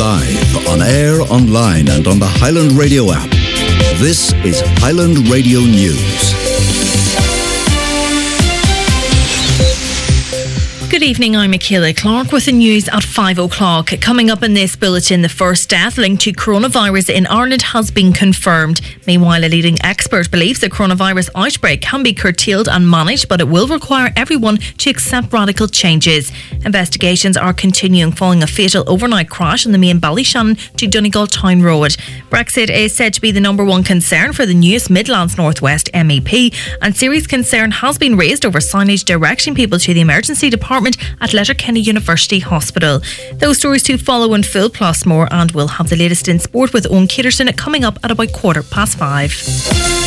Live, on air, online and on the Highland Radio app. This is Highland Radio News. Good evening, I'm Michaela Clark with the news at 5 o'clock. Coming up in this bulletin, the first death linked to coronavirus in Ireland has been confirmed. Meanwhile, a leading expert believes the coronavirus outbreak can be curtailed and managed, but it will require everyone to accept radical changes. Investigations are continuing following a fatal overnight crash on the main Ballyshannon to Donegal Town Road. Brexit is said to be the number one concern for the newest Midlands North West MEP, and serious concern has been raised over signage directing people to the emergency department at Letterkenny University Hospital. Those stories to follow in full, plus more, and we'll have the latest in sport with Owen Keterson coming up at about 5:15.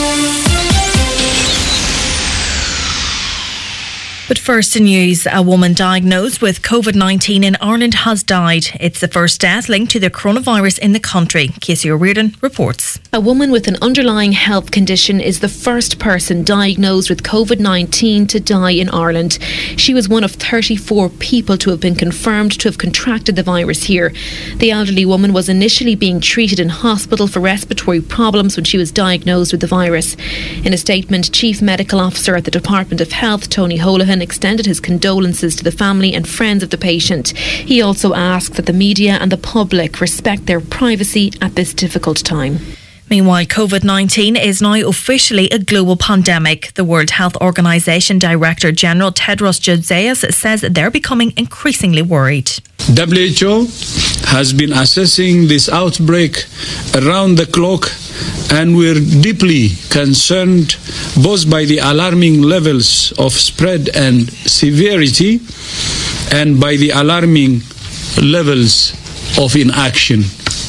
But first in news, a woman diagnosed with COVID-19 in Ireland has died. It's the first death linked to the coronavirus in the country. Casey O'Riordan reports. A woman with an underlying health condition is the first person diagnosed with COVID-19 to die in Ireland. She was one of 34 people to have been confirmed to have contracted the virus here. The elderly woman was initially being treated in hospital for respiratory problems when she was diagnosed with the virus. In a statement, Chief Medical Officer at the Department of Health, Tony Holohan, extended his condolences to the family and friends of the patient. He also asked that the media and the public respect their privacy at this difficult time. Meanwhile, COVID-19 is now officially a global pandemic. The World Health Organization Director General Tedros Ghebreyesus says they're becoming increasingly worried. WHO has been assessing this outbreak around the clock, and we're deeply concerned both by the alarming levels of spread and severity and by the alarming levels of inaction.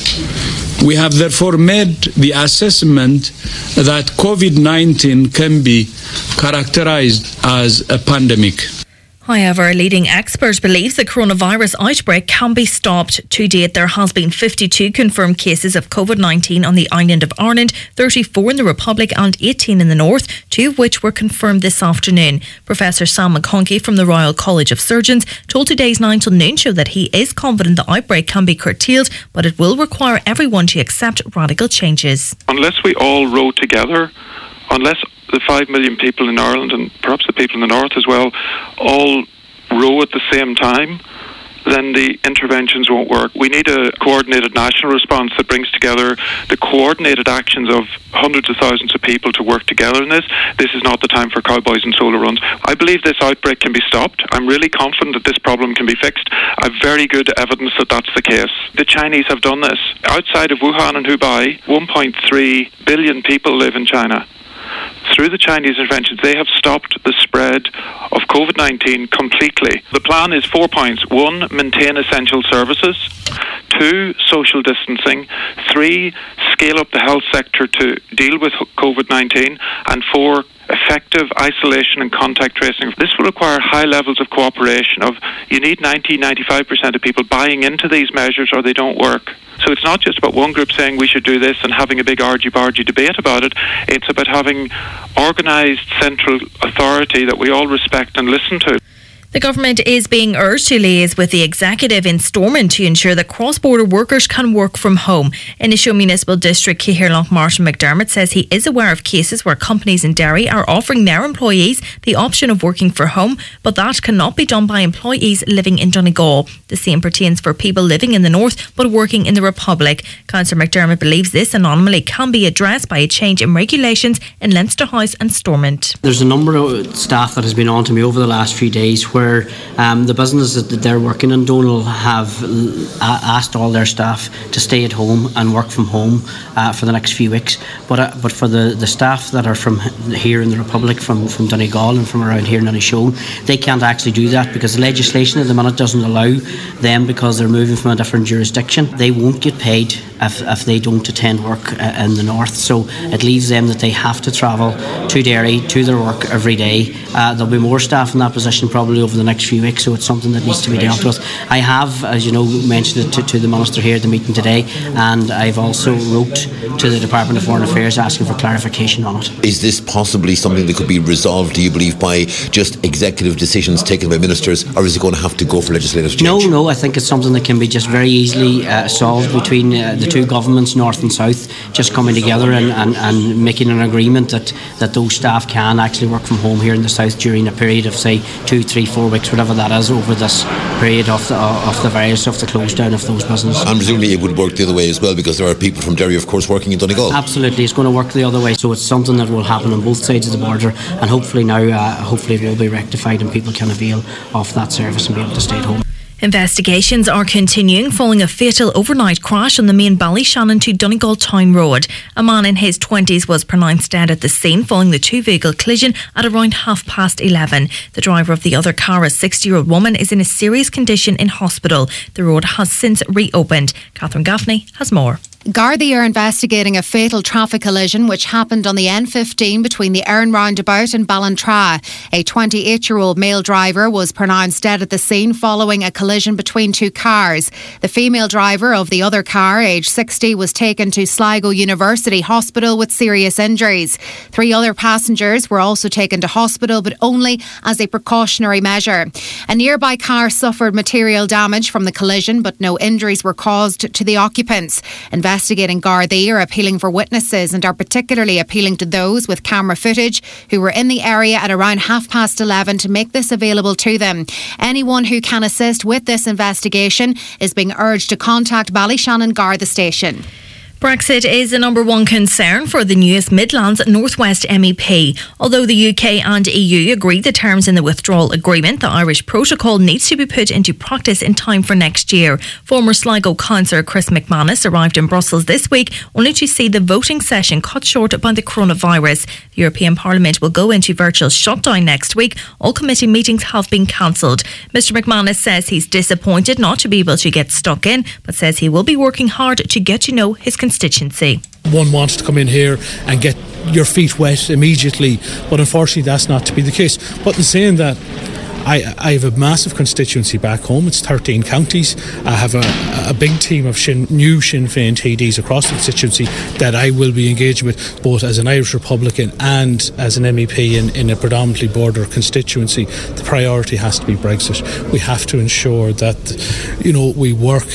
We have therefore made the assessment that COVID-19 can be characterized as a pandemic. However, a leading expert believes the coronavirus outbreak can be stopped. To date, there has been 52 confirmed cases of COVID-19 on the island of Ireland, 34 in the Republic and 18 in the North, 2 of which were confirmed this afternoon. Professor Sam McConkey from the Royal College of Surgeons told today's 9 till noon show that he is confident the outbreak can be curtailed, but it will require everyone to accept radical changes. Unless we all row together, unless the 5 million people in Ireland and perhaps the people in the North as well all row at the same time, then the interventions won't work. We need a coordinated national response that brings together the coordinated actions of hundreds of thousands of people to work together in this. This is not the time for cowboys and solo runs. I believe this outbreak can be stopped. I'm really confident that this problem can be fixed. I have very good evidence that that's the case. The Chinese have done this. Outside of Wuhan and Hubei, 1.3 billion people live in China. Through the Chinese interventions, they have stopped the spread of COVID-19 completely. The plan is 4 points. 1, maintain essential services. 2, social distancing. 3, scale up the health sector to deal with COVID-19. And 4, effective isolation and contact tracing. This will require high levels of cooperation. You need 90-95% of people buying into these measures or they don't work. So it's not just about one group saying we should do this and having a big argy-bargy debate about it. It's about having organised central authority that we all respect and listen to. The government is being urged to liaise with the executive in Stormont to ensure that cross-border workers can work from home. Innisho Municipal District Cathaoirleach Martin McDermott says he is aware of cases where companies in Derry are offering their employees the option of working from home, but that cannot be done by employees living in Donegal. The same pertains for people living in the North but working in the Republic. Councillor McDermott believes this anomaly can be addressed by a change in regulations in Leinster House and Stormont. There's a number of staff that has been on to me over the last few days where the businesses that they're working in Donal have asked all their staff to stay at home and work from home for the next few weeks. But for the staff that are from here in the Republic, from Donegal and from around here in Inishowen, they can't actually do that because the legislation at the minute doesn't allow them because they're moving from a different jurisdiction. They won't get paid if they don't attend work in the north. So it leaves them that they have to travel to Derry to their work every day. There'll be more staff in that position probably over the next few weeks, so it's something that needs to be dealt with. I have, as you know, mentioned it to the Minister here at the meeting today, and I've also wrote to the Department of Foreign Affairs asking for clarification on it. Is this possibly something that could be resolved, do you believe, by just executive decisions taken by ministers, or is it going to have to go for legislative change? No, I think it's something that can be just very easily solved between the two governments, North and South, just coming together and making an agreement that those staff can actually work from home here in the South during a period of, say, 2, 3, 4 weeks, whatever that is, over this period of the virus, of the close down of those businesses. And presumably it would work the other way as well, because there are people from Derry, of course, working in Donegal. Absolutely, it's going to work the other way. So it's something that will happen on both sides of the border, and hopefully it will be rectified and people can avail of that service and be able to stay at home. Investigations are continuing following a fatal overnight crash on the main Ballyshannon to Donegal Town Road. A man in his 20s was pronounced dead at the scene following the two-vehicle collision at around 11:30. The driver of the other car, a 60-year-old woman, is in a serious condition in hospital. The road has since reopened. Catherine Gaffney has more. Gardaí are investigating a fatal traffic collision which happened on the N15 between the Erin roundabout and Ballantrae. A 28-year-old male driver was pronounced dead at the scene following a collision between two cars. The female driver of the other car, aged 60, was taken to Sligo University Hospital with serious injuries. 3 other passengers were also taken to hospital, but only as a precautionary measure. A nearby car suffered material damage from the collision, but no injuries were caused to the occupants. Investigating Gardaí are appealing for witnesses and are particularly appealing to those with camera footage who were in the area at around 11:30 to make this available to them. Anyone who can assist with this investigation is being urged to contact Ballyshannon Garda Station. Brexit is the number one concern for the newest Midlands North West MEP. Although the UK and EU agreed the terms in the withdrawal agreement, the Irish protocol needs to be put into practice in time for next year. Former Sligo councillor Chris McManus arrived in Brussels this week only to see the voting session cut short by the coronavirus. The European Parliament will go into virtual shutdown next week. All committee meetings have been cancelled. Mr McManus says he's disappointed not to be able to get stuck in, but says he will be working hard to get to know his constituency. One wants to come in here and get your feet wet immediately, but unfortunately that's not to be the case. But in saying that, I have a massive constituency back home. It's 13 counties. I have a big team of new Sinn Féin TDs across the constituency that I will be engaging with, both as an Irish Republican and as an MEP in a predominantly border constituency. The priority has to be Brexit. We have to ensure that, we work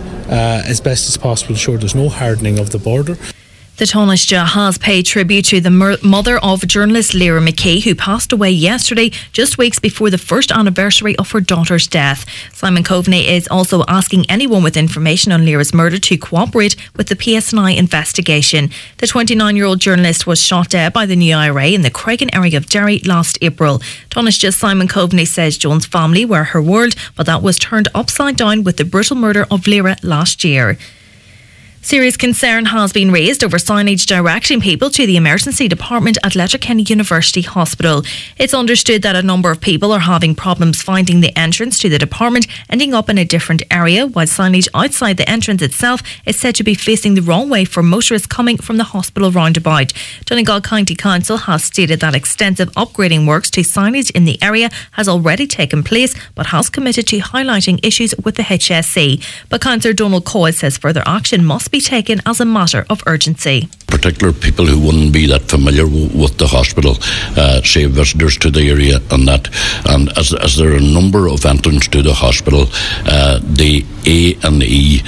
as best as possible to ensure there's no hardening of the border. The Taoiseach has paid tribute to the mother of journalist Lyra McKee, who passed away yesterday, just weeks before the first anniversary of her daughter's death. Simon Coveney is also asking anyone with information on Lyra's murder to cooperate with the PSNI investigation. The 29-year-old journalist was shot dead by the new IRA in the Craigan area of Derry last April. Taoiseach Simon Coveney says Joan's family were her world, but that was turned upside down with the brutal murder of Lyra last year. Serious concern has been raised over signage directing people to the emergency department at Letterkenny University Hospital. It's understood that a number of people are having problems finding the entrance to the department, ending up in a different area, while signage outside the entrance itself is said to be facing the wrong way for motorists coming from the hospital roundabout. Donegal County Council has stated that extensive upgrading works to signage in the area has already taken place, but has committed to highlighting issues with the HSE. But Councillor Donald Coyle says further action must be taken as a matter of urgency. Particular people who wouldn't be that familiar with the hospital, say visitors to the area and that, and as there are a number of entrances to the hospital, the A and the E,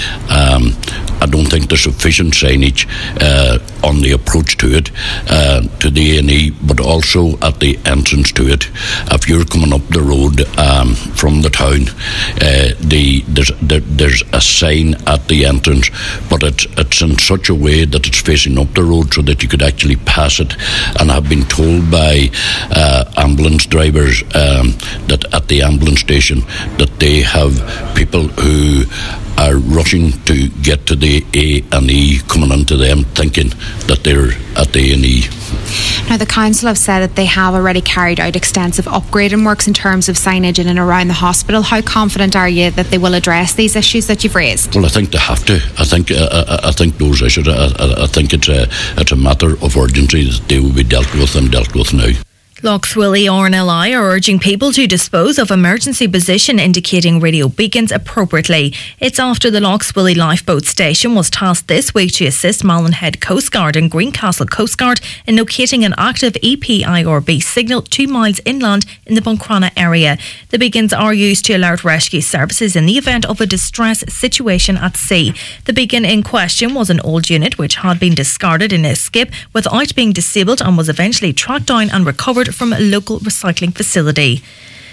I don't think there's sufficient signage on the approach to it, to the A and E, but also at the entrance to it. If you're coming up the road from the town, there's a sign at the entrance, but it's in such a way that it's facing up the road so that you could actually pass it. And I've been told by ambulance drivers that at the ambulance station that they have people who are rushing to get to the A&E, coming into them thinking that they're at the A&E. Now, the council have said that they have already carried out extensive upgrading works in terms of signage in and around the hospital. How confident are you that they will address these issues that you've raised? Well, I think they have to. I think those issues, I think it's a matter of urgency that they will be dealt with and dealt with now. Lough Swilly RNLI are urging people to dispose of emergency position indicating radio beacons appropriately. It's after the Lough Swilly lifeboat station was tasked this week to assist Malin Head Coast Guard and Greencastle Coast Guard in locating an active EPIRB signal 2 miles inland in the Buncrana area. The beacons are used to alert rescue services in the event of a distress situation at sea. The beacon in question was an old unit which had been discarded in a skip without being disabled and was eventually tracked down and recovered from a local recycling facility.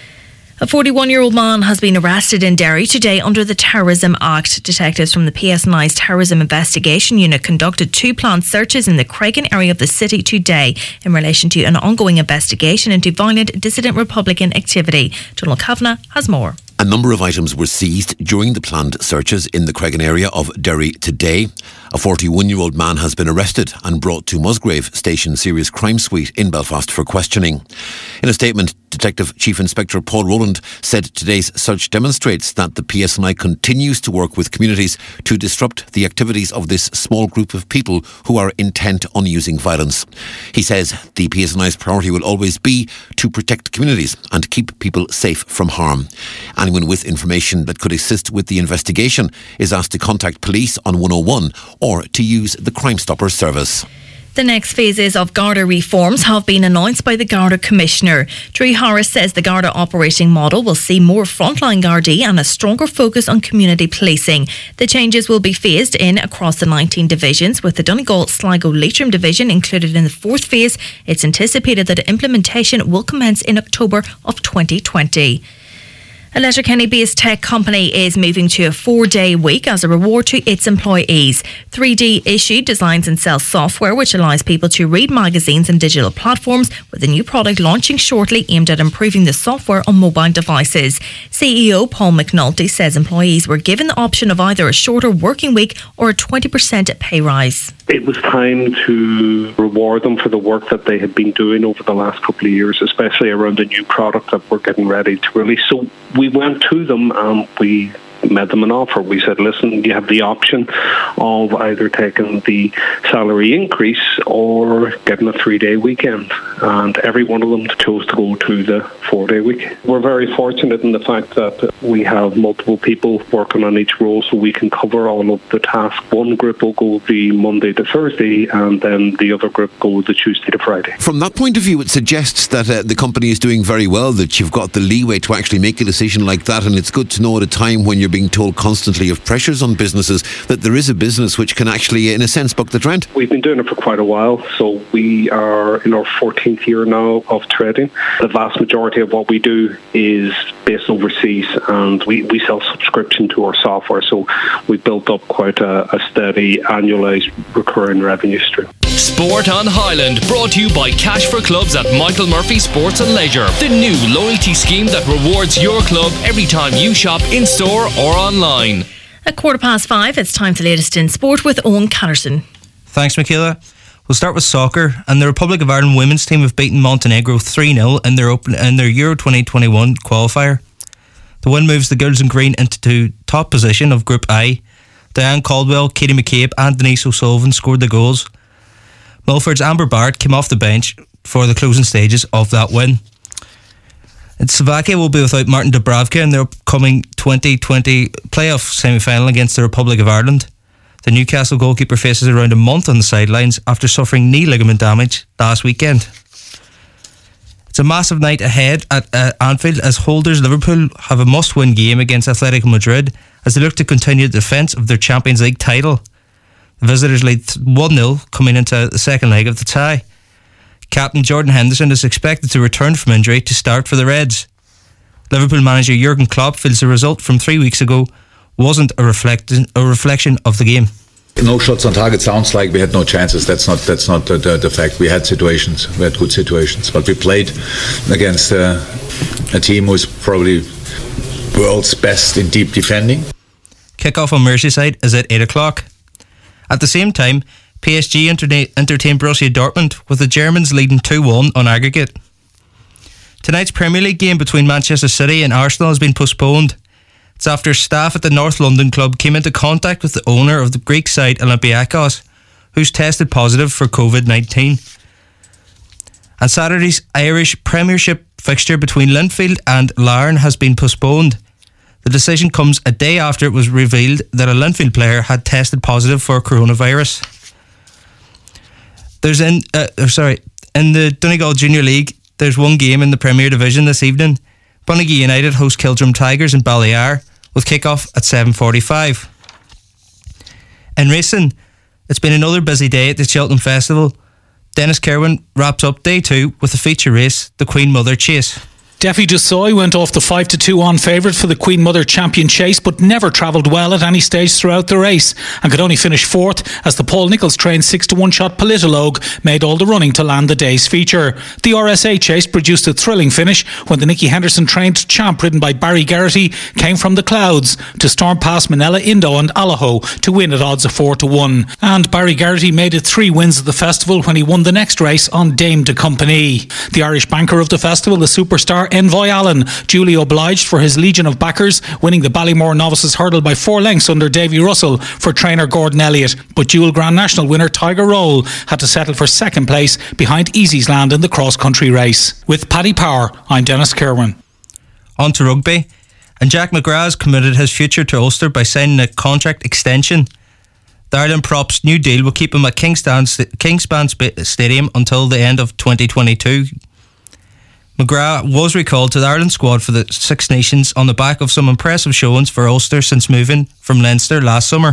A 41-year-old man has been arrested in Derry today under the Terrorism Act. Detectives from the PSNI's Terrorism Investigation Unit conducted 2 planned searches in the Craigan area of the city today in relation to an ongoing investigation into violent dissident Republican activity. Donald Kavanagh has more. A number of items were seized during the planned searches in the Craigan area of Derry today. A 41-year-old man has been arrested and brought to Musgrave Station Serious Crime Suite in Belfast for questioning. In a statement, Detective Chief Inspector Paul Rowland said today's search demonstrates that the PSNI continues to work with communities to disrupt the activities of this small group of people who are intent on using violence. He says the PSNI's priority will always be to protect communities and keep people safe from harm. Anyone with information that could assist with the investigation is asked to contact police on 101 or to use the Crime Stoppers service. The next phases of Garda reforms have been announced by the Garda Commissioner. Drew Harris says the Garda operating model will see more frontline Gardaí and a stronger focus on community policing. The changes will be phased in across the 19 divisions, with the Donegal, Sligo, Leitrim division included in the 4th phase. It's anticipated that implementation will commence in October of 2020. A Letterkenny-based tech company is moving to a 4-day week as a reward to its employees. 3D Issue designs and sells software which allows people to read magazines and digital platforms, with a new product launching shortly aimed at improving the software on mobile devices. CEO Paul McNulty says employees were given the option of either a shorter working week or a 20% pay rise. It was time to reward them for the work that they had been doing over the last couple of years, especially around the new product that we're getting ready to release. So we went to them and we made them an offer. We said, listen, you have the option of either taking the salary increase or getting a 3-day weekend. And every one of them chose to go to the 4-day week. We're very fortunate in the fact that we have multiple people working on each role, so we can cover all of the tasks. One group will go the Monday to Thursday, and then the other group go the Tuesday to Friday. From that point of view, it suggests that the company is doing very well, that you've got the leeway to actually make a decision like that, and it's good to know at a time when you're being told constantly of pressures on businesses that there is a business which can actually, in a sense, buck the trend. We've been doing it for quite a while, so we are in our 14th year now of trading. The vast majority of what we do is based overseas, and we sell subscription to our software, so we've built up quite a steady annualised recurring revenue stream. Sport on Highland, brought to you by Cash for Clubs at Michael Murphy Sports and Leisure, the new loyalty scheme that rewards your club every time you shop in-store or online. At 5:15, it's time for the latest in sport with Owen Catterson. Thanks, Michaela. We'll start with soccer, and the Republic of Ireland women's team have beaten Montenegro 3-0 in their Euro 2021 qualifier. The win moves the girls in green into top position of Group I. Diane Caldwell, Katie McCabe and Denise O'Sullivan scored the goals. Milford's Amber Barrett came off the bench for the closing stages of that win. And Slovakia will be without Martin Dubravka in their upcoming 2020 playoff semi-final against the Republic of Ireland. The Newcastle goalkeeper faces around a month on the sidelines after suffering knee ligament damage last weekend. It's a massive night ahead at Anfield as holders Liverpool have a must-win game against Atletico Madrid as they look to continue the defence of their Champions League title. The visitors lead 1-0 coming into the second leg of the tie. Captain Jordan Henderson is expected to return from injury to start for the Reds. Liverpool manager Jurgen Klopp feels the result from 3 weeks ago wasn't a reflection of the game. No shots on target sounds like we had no chances. That's not the fact. We had situations. We had good situations, but we played against a team who's probably world's best in deep defending. Kick-off on Merseyside is at 8 o'clock. At the same time, PSG entertained Borussia Dortmund, with the Germans leading 2-1 on aggregate. Tonight's Premier League game between Manchester City and Arsenal has been postponed. It's after staff at the North London club came into contact with the owner of the Greek side Olympiacos, who's tested positive for COVID-19. And Saturday's Irish Premiership fixture between Linfield and Larne has been postponed. The decision comes a day after it was revealed that a Linfield player had tested positive for coronavirus. In the Donegal Junior League, there's one game in the Premier Division this evening. Bunnigy United host Kildrum Tigers in Ballyar, with kick-off at 7:45. In racing, it's been another busy day at the Cheltenham Festival. Dennis Kerwin wraps up day 2 with a feature race, the Queen Mother Chase. Defi Dusoy went off the 5-2 on favourite for the Queen Mother Champion Chase, but never travelled well at any stage throughout the race, and could only finish 4th as the Paul Nichols trained 6-1 shot Politologue made all the running to land the day's feature. The RSA Chase produced a thrilling finish when the Nicky Henderson trained Champ, ridden by Barry Geraghty, came from the clouds to storm past Manila, Indo and Allaho to win at odds of 4-1. And Barry Geraghty made it 3 wins at the festival when he won the next race on Dame de Compagnie. The Irish banker of the festival, the superstar Envoy Allen, duly obliged for his legion of backers, winning the Ballymore Novices Hurdle by 4 lengths under Davy Russell for trainer Gordon Elliott. But dual Grand National winner Tiger Roll had to settle for 2nd place behind Easy's Land in the cross-country race. With Paddy Power, I'm Dennis Kerwin. On to rugby. And Jack McGrath has committed his future to Ulster by signing a contract extension. The Ireland Props new deal will keep him at Kingspan Stadium until the end of 2022. McGrath was recalled to the Ireland squad for the Six Nations on the back of some impressive showings for Ulster since moving from Leinster last summer.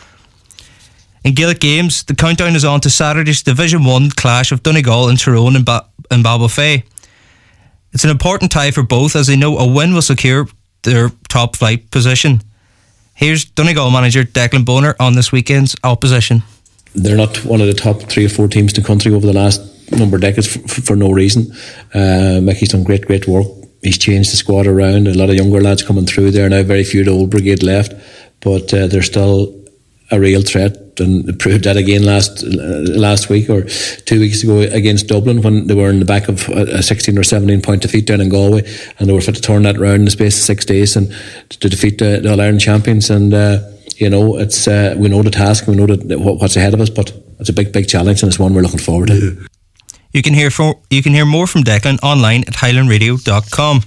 In Gaelic games, the countdown is on to Saturday's Division 1 clash of Donegal and Tyrone in Ballybofey. It's an important tie for both, as they know a win will secure their top flight position. Here's Donegal manager Declan Boner on this weekend's opposition. They're not one of the top 3 or 4 teams in the country over the last number of decades for no reason. Mickey's done great work. He's changed the squad around. A lot of younger lads coming through there now. Very few of the old brigade left, but they're still a real threat, and proved that again last week or 2 weeks ago against Dublin, when they were in the back of a 16 or 17 point defeat down in Galway, and they were fit to turn that round in the space of 6 days and to defeat the All-Ireland champions. And it's we know the task, we know what's ahead of us, but it's a big challenge, and it's one we're looking forward to. You can hear more from Declan online at highlandradio.com.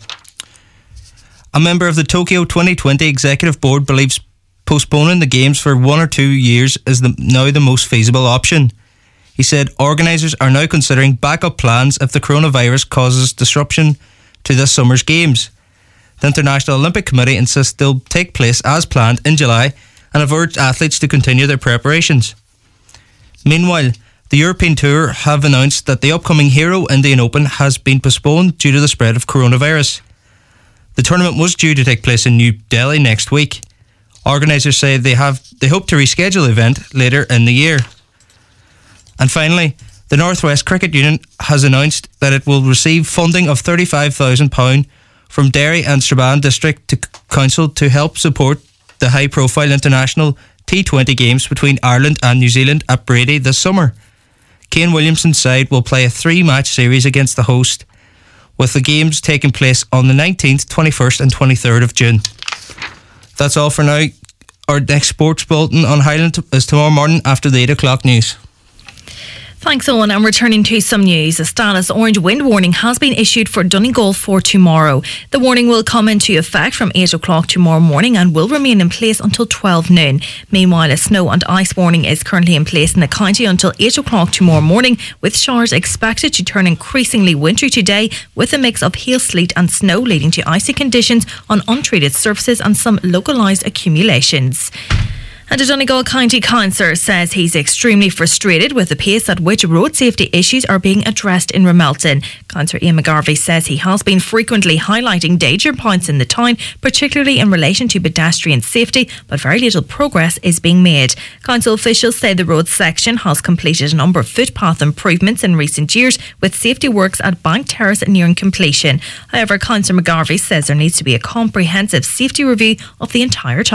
A member of the Tokyo 2020 Executive Board believes postponing the games for 1 or 2 years is now the most feasible option. He said organisers are now considering backup plans if the coronavirus causes disruption to this summer's games. The International Olympic Committee insists they'll take place as planned in July and have urged athletes to continue their preparations. Meanwhile, the European Tour have announced that the upcoming Hero Indian Open has been postponed due to the spread of coronavirus. The tournament was due to take place in New Delhi next week. Organisers say they hope to reschedule the event later in the year. And finally, the North West Cricket Union has announced that it will receive funding of £35,000 from Derry and Strabane District Council to help support the high-profile international T20 games between Ireland and New Zealand at Brady this summer. Kane Williamson's side will play a 3-match series against the host, with the games taking place on the 19th, 21st and 23rd of June. That's all for now. Our next sports bulletin on Highland is tomorrow morning after the 8 o'clock news. Thanks, Owen. And returning to some news, a status orange wind warning has been issued for Donegal for tomorrow. The warning will come into effect from 8 o'clock tomorrow morning and will remain in place until 12 noon. Meanwhile, a snow and ice warning is currently in place in the county until 8 o'clock tomorrow morning, with showers expected to turn increasingly wintry today, with a mix of hail, sleet and snow leading to icy conditions on untreated surfaces and some localised accumulations. And a Donegal County Councillor says he's extremely frustrated with the pace at which road safety issues are being addressed in Ramelton. Councillor Ian McGarvey says he has been frequently highlighting danger points in the town, particularly in relation to pedestrian safety, but very little progress is being made. Council officials say the road section has completed a number of footpath improvements in recent years, with safety works at Bank Terrace nearing completion. However, Councillor McGarvey says there needs to be a comprehensive safety review of the entire town.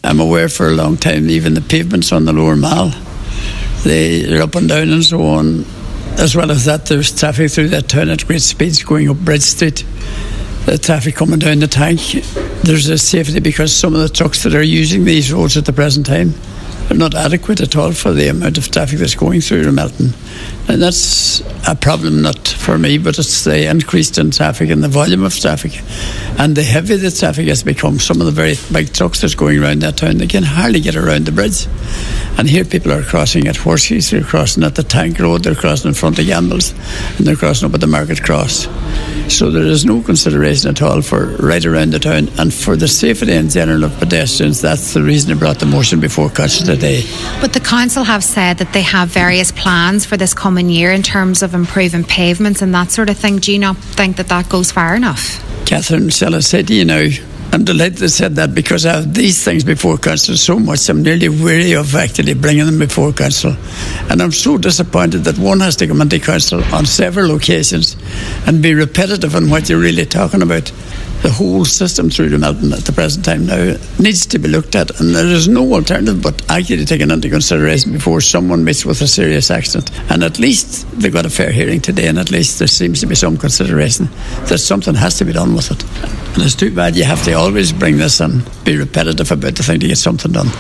I'm aware for a long time, even the pavements on the Lower Mall, they're up and down and so on. As well as that, there's traffic through that town at great speeds going up Bridge Street. The traffic coming down the tank. There's a safety because some of the trucks that are using these roads at the present time are not adequate at all for the amount of traffic that's going through Ramelton. And that's a problem not for me, but it's the increase in traffic and the volume of traffic and the heavy the traffic has become. Some of the very big trucks that's going around that town, they can hardly get around the bridge. And here people are crossing at Horseshoes, they're crossing at the Tank Road, they're crossing in front of Gambles, and they're crossing up at the Market Cross. So there is no consideration at all for right around the town, and for the safety in general of pedestrians. That's the reason I brought the motion before Council today. But the council have said that they have various plans for this coming year in terms of improving pavements and that sort of thing. Do you not think that that goes far enough? Catherine, shall I say to you now, I'm delighted they said that because I have these things before Council so much I'm nearly weary of actually bringing them before Council. And I'm so disappointed that one has to come into Council on several occasions and be repetitive on what you're really talking about. The whole system through Ramelton at the present time now needs to be looked at, and there is no alternative but actually taken into consideration before someone meets with a serious accident. And at least they got a fair hearing today, and at least there seems to be some consideration that something has to be done with it. And it's too bad you have to always bring this and be repetitive about the thing to get something done.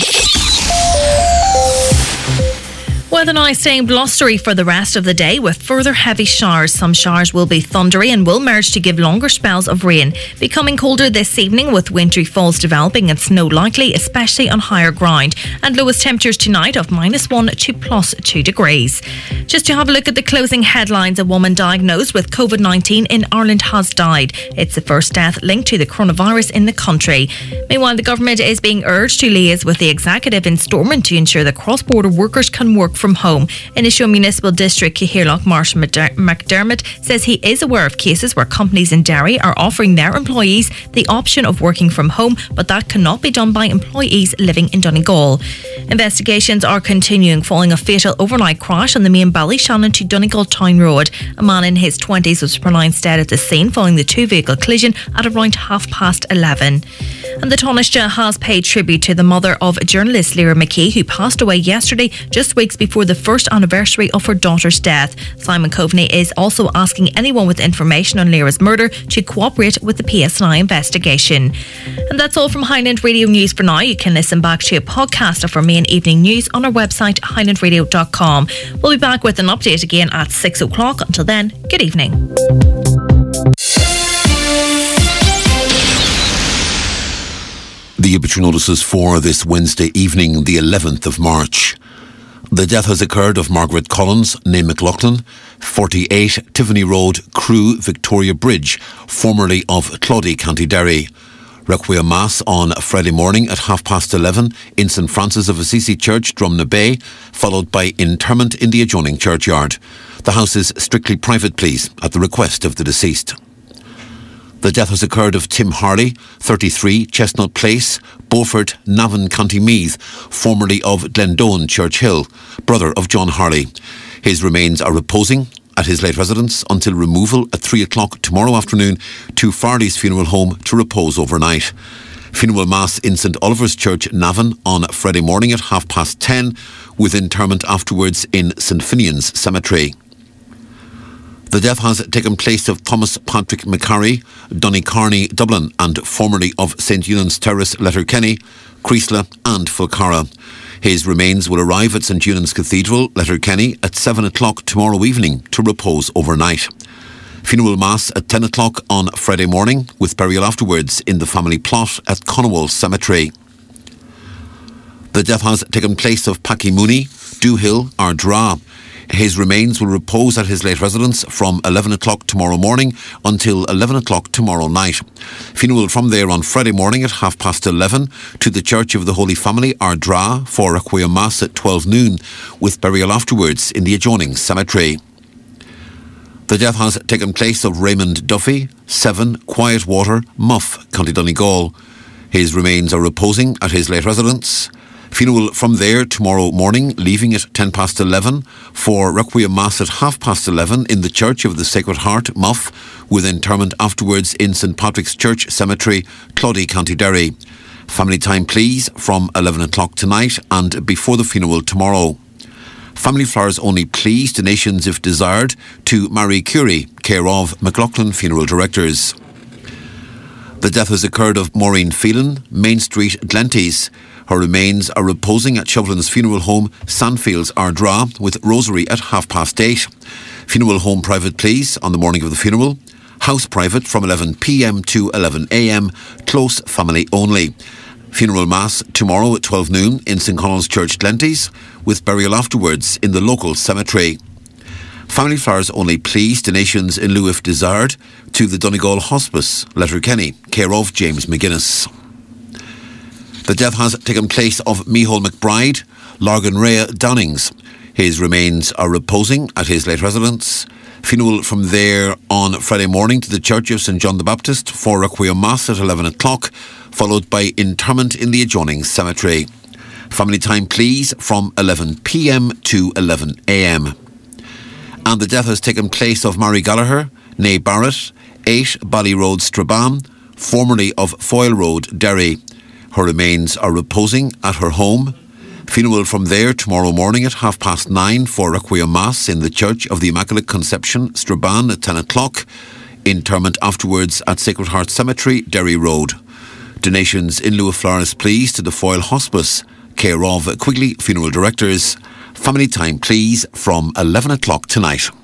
Weather now staying blustery for the rest of the day with further heavy showers. Some showers will be thundery and will merge to give longer spells of rain. Becoming colder this evening with wintry falls developing and snow likely, especially on higher ground. And lowest temperatures tonight of -1 to +2 degrees. Just to have a look at the closing headlines, a woman diagnosed with COVID-19 in Ireland has died. It's the first death linked to the coronavirus in the country. Meanwhile, the government is being urged to liaise with the executive in Stormont to ensure that cross-border workers can work from home. Initial Municipal District Cathaoirleach Marshall McDermott says he is aware of cases where companies in Derry are offering their employees the option of working from home, but that cannot be done by employees living in Donegal. Investigations are continuing following a fatal overnight crash on the main Ballyshannon to Donegal Town Road. A man in his 20s was pronounced dead at the scene following the two-vehicle collision at around 11:30. And the Taoiseach has paid tribute to the mother of journalist Lyra McKee, who passed away yesterday, just weeks before the first anniversary of her daughter's death. Simon Coveney is also asking anyone with information on Lyra's murder to cooperate with the PSNI investigation. And that's all from Highland Radio News for now. You can listen back to a podcast of our main evening news on our website, highlandradio.com. We'll be back with an update again at 6 o'clock. Until then, good evening. The obituary notices for this Wednesday evening, the 11th of March. The death has occurred of Margaret Collins, née McLaughlin, 48 Tiffany Road, Crewe, Victoria Bridge, formerly of Cloddy, County Derry. Requiem Mass on Friday morning at 11:30 in St Francis of Assisi Church, Drumna Bay, followed by interment in the adjoining churchyard. The house is strictly private, please, at the request of the deceased. The death has occurred of Tim Harley, 33, Chestnut Place, Beaufort, Navan, County Meath, formerly of Glendone, Church Hill, brother of John Harley. His remains are reposing at his late residence until removal at 3 o'clock tomorrow afternoon to Farley's funeral home to repose overnight. Funeral Mass in St Oliver's Church, Navan, on Friday morning at 10:30, with interment afterwards in St Finian's Cemetery. The death has taken place of Thomas Patrick McCarry, Donnycarney, Dublin, and formerly of St Eunan's Terrace, Letterkenny, Creasla and Fulcara. His remains will arrive at St Eunan's Cathedral, Letterkenny, at 7 o'clock tomorrow evening to repose overnight. Funeral Mass at 10 o'clock on Friday morning, with burial afterwards in the family plot at Conowall Cemetery. The death has taken place of Packy Mooney, Dewhill, Ardra. His remains will repose at his late residence from 11 o'clock tomorrow morning until 11 o'clock tomorrow night. Funeral from there on Friday morning at 11:30 to the Church of the Holy Family, Ardra, for Requiem Mass at 12 noon, with burial afterwards in the adjoining cemetery. The death has taken place of Raymond Duffy, 7, Quiet Water, Muff, County Donegal. His remains are reposing at his late residence. Funeral from there tomorrow morning, leaving at 11:10 for Requiem Mass at 11:30 in the Church of the Sacred Heart, Muff, with interment afterwards in St Patrick's Church Cemetery, Cloddy, County Derry. Family time, please, from 11 o'clock tonight and before the funeral tomorrow. Family flowers only, please, donations if desired, to Marie Curie, care of McLaughlin Funeral Directors. The death has occurred of Maureen Phelan, Main Street, Glenties. Her remains are reposing at Chauvelin's funeral home, Sandfields, Ardra, with rosary at 8:30. Funeral home private, please, on the morning of the funeral. House private from 11 p.m. to 11 a.m, close family only. Funeral Mass tomorrow at 12 noon in St Conal's Church, Glenties, with burial afterwards in the local cemetery. Family flowers only, please, donations in lieu if desired, to the Donegal Hospice, Letterkenny, care of James McGuinness. The death has taken place of Micheál McBride, Largan Rea Downings. His remains are reposing at his late residence. Funeral from there on Friday morning to the Church of St John the Baptist for Requiem Mass at 11 o'clock, followed by interment in the adjoining cemetery. Family time, please, from 11 p.m. to 11 a.m. And the death has taken place of Mary Gallagher, née Barrett, 8 Bally Road, Strabane, formerly of Foyle Road, Derry. Her remains are reposing at her home. Funeral from there tomorrow morning at 9:30 for Requiem Mass in the Church of the Immaculate Conception, Strabane at 10 o'clock. Interment afterwards at Sacred Heart Cemetery, Derry Road. Donations in lieu of flowers, please, to the Foyle Hospice, care of Quigley Funeral Directors. Family time, please, from 11 o'clock tonight.